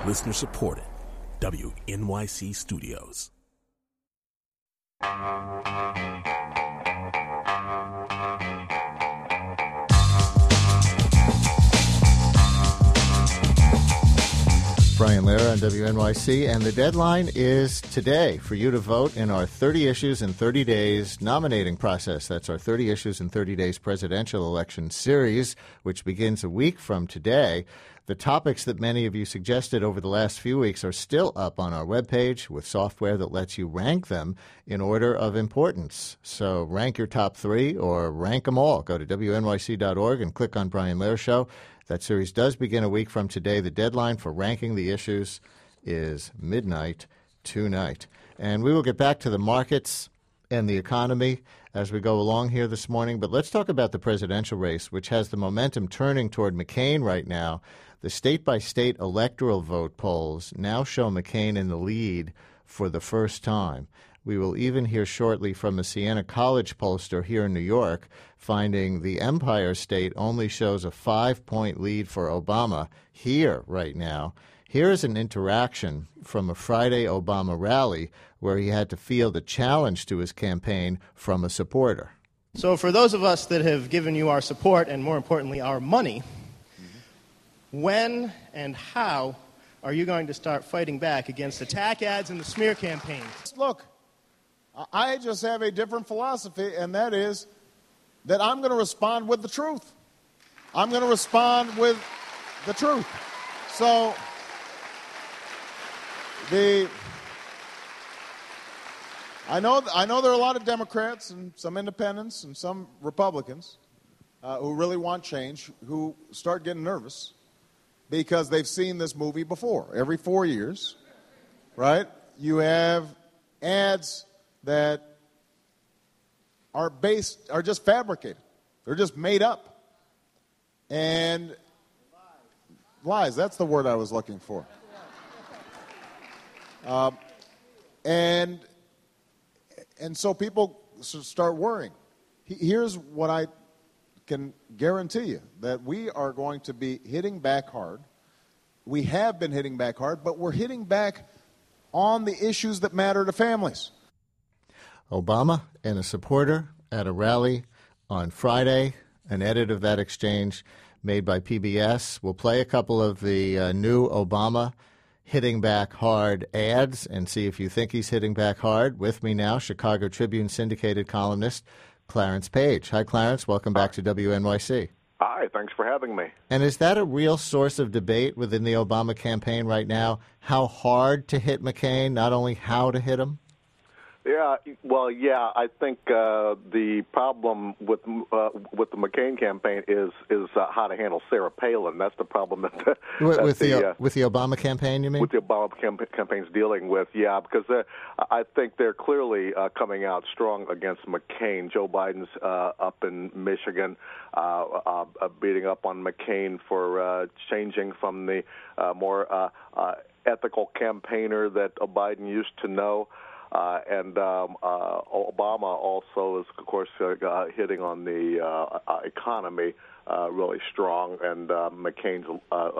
Listener supported. WNYC Studios. Brian Lehrer on WNYC, and the deadline is today for you to vote in our 30 Issues in 30 Days nominating process. That's our 30 Issues in 30 Days presidential election series, which begins a week from today. The topics that many of you suggested over the last few weeks are still up on our webpage with software that lets you rank them in order of importance. So rank your top three or rank them all. Go to WNYC.org and click on Brian Lehrer Show. That series does begin a week from today. The deadline for ranking the issues is midnight tonight. And we will get back to the markets and the economy as we go along here this morning. But let's talk about the presidential race, which has the momentum turning toward McCain right now. The state-by-state electoral vote polls now show McCain in the lead for the first time. We will even hear shortly from a Siena College pollster here in New York, finding the Empire State only shows a 5-point lead for Obama here right now. Here is an interaction from a Friday Obama rally where he had to field a challenge to his campaign from a supporter. So for those of us that have given you our support and, more importantly, our money, when and how are you going to start fighting back against attack ads and the smear campaigns? Look, I just have a different philosophy, and that is that I'm going to respond with the truth. I'm going to respond with the truth. So I know there are a lot of Democrats and some independents and some Republicans who really want change, who start getting nervous because they've seen this movie before. Every 4 years, right, you have ads that are just fabricated. They're just made up. And lies, that's the word I was looking for. And so people start worrying. Here's what I can guarantee you, that we are going to be hitting back hard. We have been hitting back hard, but we're hitting back on the issues that matter to families. Obama and a supporter at a rally on Friday, an edit of that exchange made by PBS. We'll play a couple of the new Obama hitting back hard ads and see if you think he's hitting back hard. With me now, Chicago Tribune syndicated columnist Clarence Page. Hi, Clarence. Welcome back to WNYC. Hi, thanks for having me. And is that a real source of debate within the Obama campaign right now? How hard to hit McCain, not only how to hit him? Yeah, well, yeah, I think the problem with the McCain campaign is how to handle Sarah Palin. That's the problem with the Obama campaign, you mean? With the Obama campaign's dealing with, yeah, because I think they're clearly coming out strong against McCain. Joe Biden's up in Michigan, beating up on McCain for changing from the more ethical campaigner that Biden used to know. And Obama also is, of course, hitting on the economy really strong, and McCain's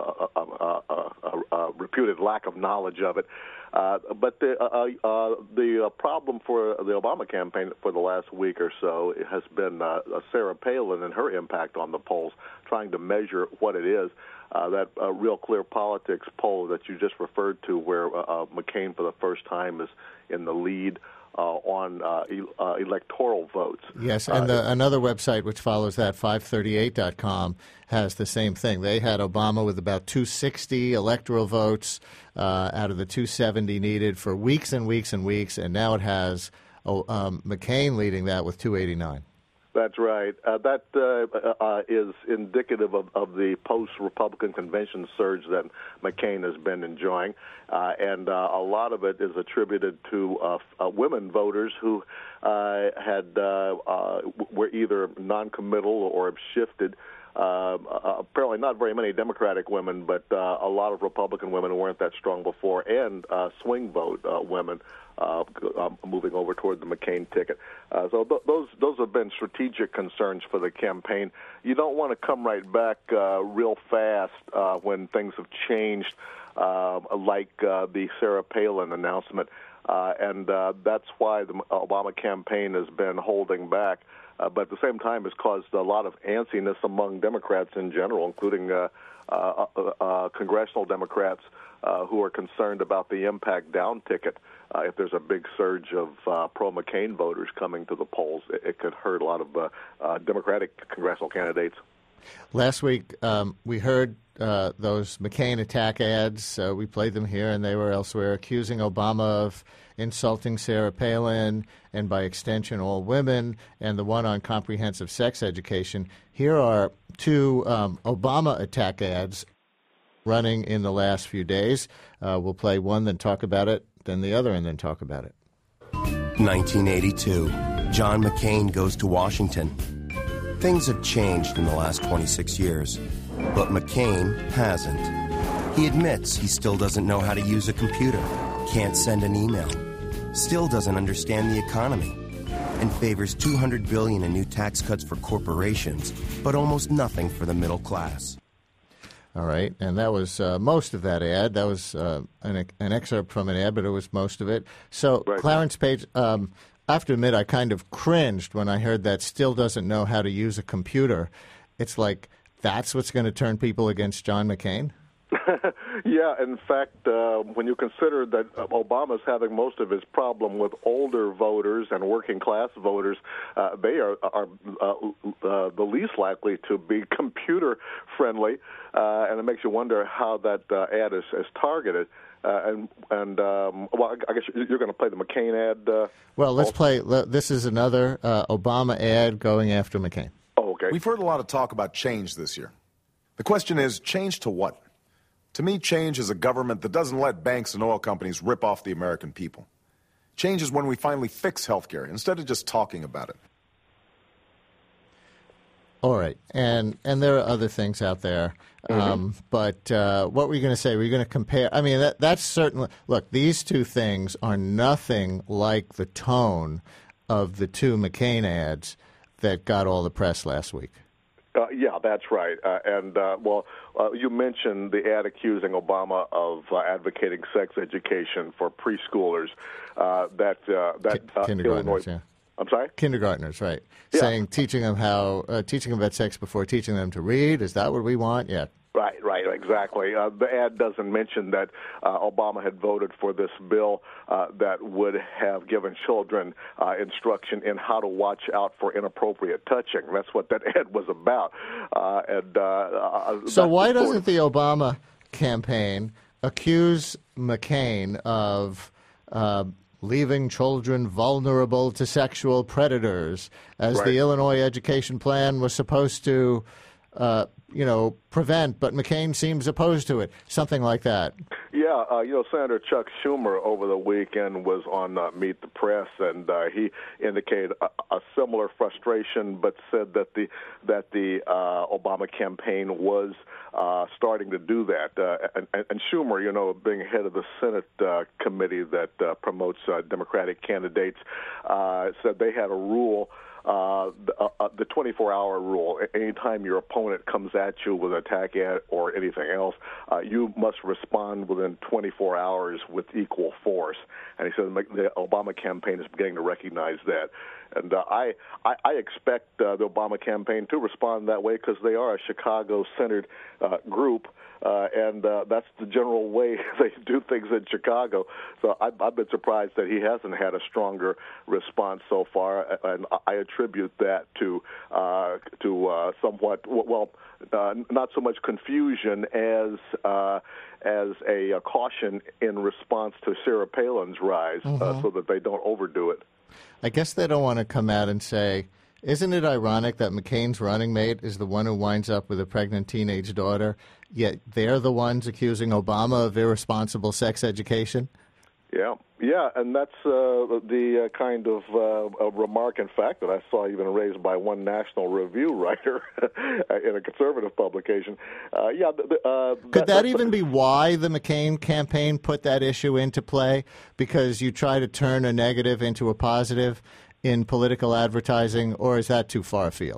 reputed lack of knowledge of it. But the problem for the Obama campaign for the last week or so has been Sarah Palin and her impact on the polls, trying to measure what it is. That Real Clear Politics poll that you just referred to, where McCain for the first time is in the lead on electoral votes. Yes, and another website which follows that, 538.com, has the same thing. They had Obama with about 260 electoral votes out of the 270 needed for weeks and weeks and weeks, and now it has McCain leading that with 289. That's right. That is indicative of the post-Republican convention surge that McCain has been enjoying, and a lot of it is attributed to women voters who were either non-committal or have shifted. Apparently not very many Democratic women, but a lot of Republican women who weren't that strong before, and swing vote women moving over toward the McCain ticket. So those have been strategic concerns for the campaign. You don't want to come right back real fast when things have changed like the Sarah Palin announcement. And that's why the Obama campaign has been holding back. But at the same time, it's caused a lot of antsiness among Democrats in general, including congressional Democrats who are concerned about the impact down ticket. If there's a big surge of pro-McCain voters coming to the polls, it could hurt a lot of Democratic congressional candidates. Last week, we heard those McCain attack ads. We played them here, and they were elsewhere, accusing Obama of insulting Sarah Palin and, by extension, all women, and the one on comprehensive sex education. Here are two Obama attack ads running in the last few days. We'll play one, then talk about it, then the other, and then talk about it. 1982. John McCain goes to Washington. Things have changed in the last 26 years, but McCain hasn't. He admits he still doesn't know how to use a computer, can't send an email, still doesn't understand the economy, and favors $200 billion in new tax cuts for corporations, but almost nothing for the middle class. All right, and that was most of that ad. That was an excerpt from an ad, but it was most of it. So, right. Clarence Page, I have to admit, I kind of cringed when I heard that still doesn't know how to use a computer. It's like, that's what's going to turn people against John McCain? Yeah, in fact, when you consider that Obama's having most of his problem with older voters and working-class voters, they are the least likely to be computer-friendly, and it makes you wonder how that ad is targeted. Well, I guess you're going to play the McCain ad. Well, let's play. This is another Obama ad going after McCain. Oh, okay. We've heard a lot of talk about change this year. The question is, change to what? To me, change is a government that doesn't let banks and oil companies rip off the American people. Change is when we finally fix health care instead of just talking about it. All right, and there are other things out there, but what were you going to say? Were you going to compare? I mean, that's certainly – look, these two things are nothing like the tone of the two McCain ads that got all the press last week. Yeah, that's right. You mentioned the ad accusing Obama of advocating sex education for preschoolers. Kindergartners, Illinois, yeah. I'm sorry? Kindergartners, right. Yeah. Saying teaching them about sex before teaching them to read. Is that what we want? Yeah. Right, exactly. The ad doesn't mention that Obama had voted for this bill that would have given children instruction in how to watch out for inappropriate touching. That's what that ad was about. So why doesn't the Obama campaign accuse McCain of leaving children vulnerable to sexual predators, as the Illinois education plan was supposed to prevent, but McCain seems opposed to it, something like that? Yeah, Senator Chuck Schumer over the weekend was on Meet the Press, and he indicated a similar frustration, but said that the Obama campaign was starting to do that. And Schumer, being head of the Senate committee that promotes Democratic candidates, said they had a rule. The 24-hour rule. Anytime your opponent comes at you with an attack ad or anything else, you must respond within 24 hours with equal force. And he said the Obama campaign is beginning to recognize that. And I expect the Obama campaign to respond that way because they are a Chicago-centered group. And that's the general way they do things in Chicago. So I've been surprised that he hasn't had a stronger response so far, and I attribute that to somewhat, not so much confusion as a caution in response to Sarah Palin's rise, so that they don't overdo it. I guess they don't want to come out and say, isn't it ironic that McCain's running mate is the one who winds up with a pregnant teenage daughter, yet they're the ones accusing Obama of irresponsible sex education? Yeah, and that's the kind of a remark, in fact, that I saw even raised by one National Review writer in a conservative publication. Could that even be why the McCain campaign put that issue into play? Because you try to turn a negative into a positive in political advertising, or is that too far afield?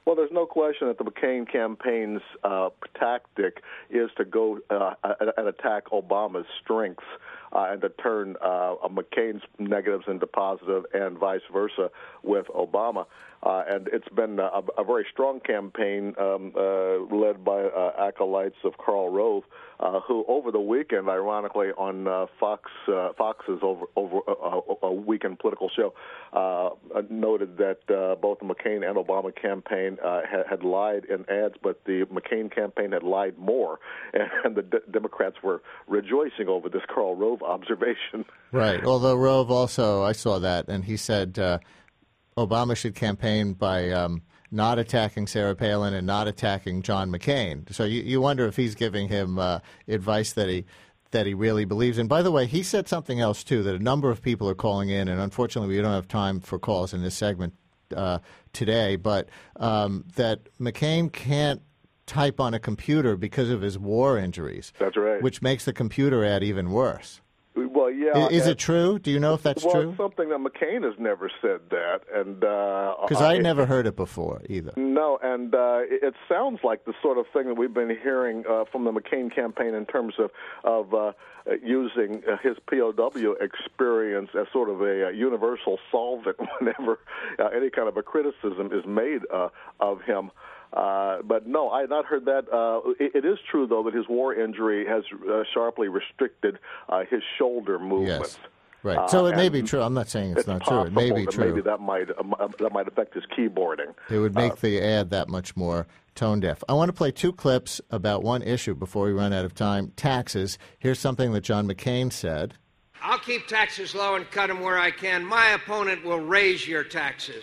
Well, there's no question that the McCain campaign's tactic is to go and attack Obama's strengths and to turn McCain's negatives into positive and vice versa with Obama. And it's been a very strong campaign led by acolytes of Karl Rove, who over the weekend, ironically, on Fox's over a weekend political show, noted that both the McCain and Obama campaign had lied in ads, but the McCain campaign had lied more, and the Democrats were rejoicing over this Karl Rove observation. Right, although Rove also, I saw that, and he said Obama should campaign by not attacking Sarah Palin and not attacking John McCain. So you wonder if he's giving him advice that he really believes in. By the way, he said something else, too, that a number of people are calling in, and unfortunately we don't have time for calls in this segment today, but that McCain can't type on a computer because of his war injuries. That's right. Which makes the computer ad even worse. Well, yeah. Is it true? Do you know if that's true? Well, it's something that McCain has never said that, and because I never heard it before either. No, and it sounds like the sort of thing that we've been hearing from the McCain campaign in terms of using his POW experience as sort of a universal solvent whenever any kind of a criticism is made of him. But no, I had not heard that. It is true, though, that his war injury has sharply restricted his shoulder movements. Yes. Right. So it may be true. I'm not saying it's not true. It may be true. Maybe that might affect his keyboarding. It would make the ad that much more tone deaf. I want to play two clips about one issue before we run out of time, taxes. Here's something that John McCain said. I'll keep taxes low and cut them where I can. My opponent will raise your taxes.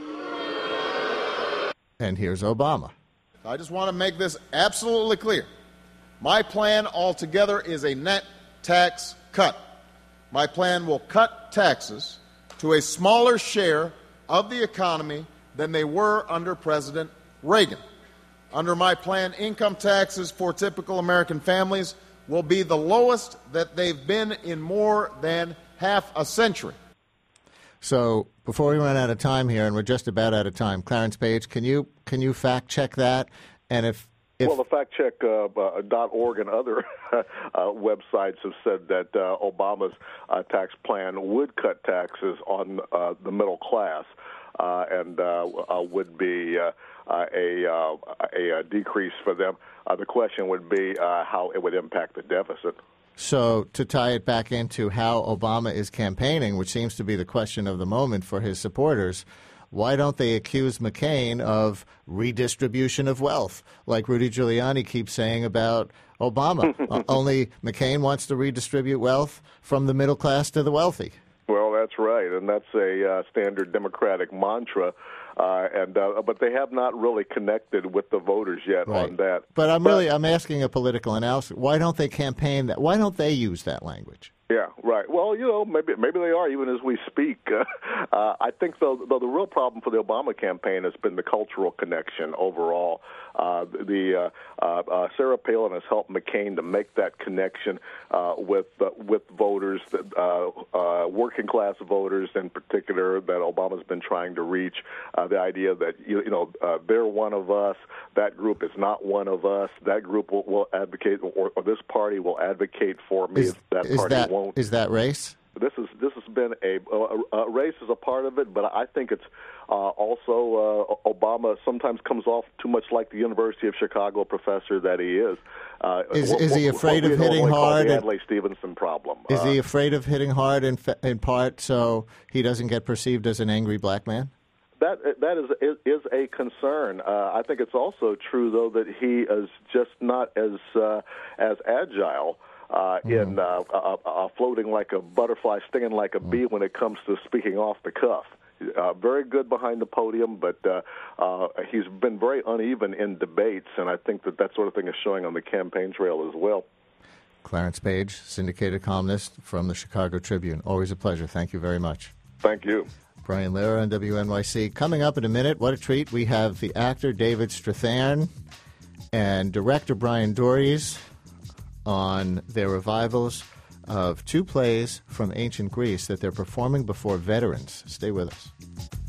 And here's Obama. I just want to make this absolutely clear. My plan altogether is a net tax cut. My plan will cut taxes to a smaller share of the economy than they were under President Reagan. Under my plan, income taxes for typical American families will be the lowest that they've been in more than half a century. So before we run out of time here, and we're just about out of time, Clarence Page, can you fact check that? And if well, the factcheck.org and other websites have said that Obama's tax plan would cut taxes on the middle class and would be a decrease for them. The question would be how it would impact the deficit. So to tie it back into how Obama is campaigning, which seems to be the question of the moment for his supporters, why don't they accuse McCain of redistribution of wealth, like Rudy Giuliani keeps saying about Obama? Only McCain wants to redistribute wealth from the middle class to the wealthy. Well, that's right, and that's a standard Democratic mantra. But they have not really connected with the voters yet on that. But I'm asking a political analysis. Why don't they campaign that? Why don't they use that language? Yeah, right. Well, maybe they are even as we speak. I think though the real problem for the Obama campaign has been the cultural connection overall. Sarah Palin has helped McCain to make that connection with voters, working class voters in particular, that Obama's been trying to reach. The idea that they're one of us, that group is not one of us. That group will advocate, or this party will advocate for me. That party won't. Is that race? This has been a race is a part of it, but I think it's also Obama sometimes comes off too much like the University of Chicago professor that he is. Is he afraid of hitting hard? The Adlai Stevenson problem. Is he afraid of hitting hard in part so he doesn't get perceived as an angry black man? That is a concern. I think it's also true, though, that he is just not as agile in floating like a butterfly, stinging like a bee when it comes to speaking off the cuff. Very good behind the podium, but he's been very uneven in debates, and I think that sort of thing is showing on the campaign trail as well. Clarence Page, syndicated columnist from the Chicago Tribune. Always a pleasure. Thank you very much. Thank you. Brian Lehrer on WNYC. Coming up in a minute, what a treat. We have the actor David Strathairn and director Brian Dories on their revivals of two plays from ancient Greece that they're performing before veterans. Stay with us.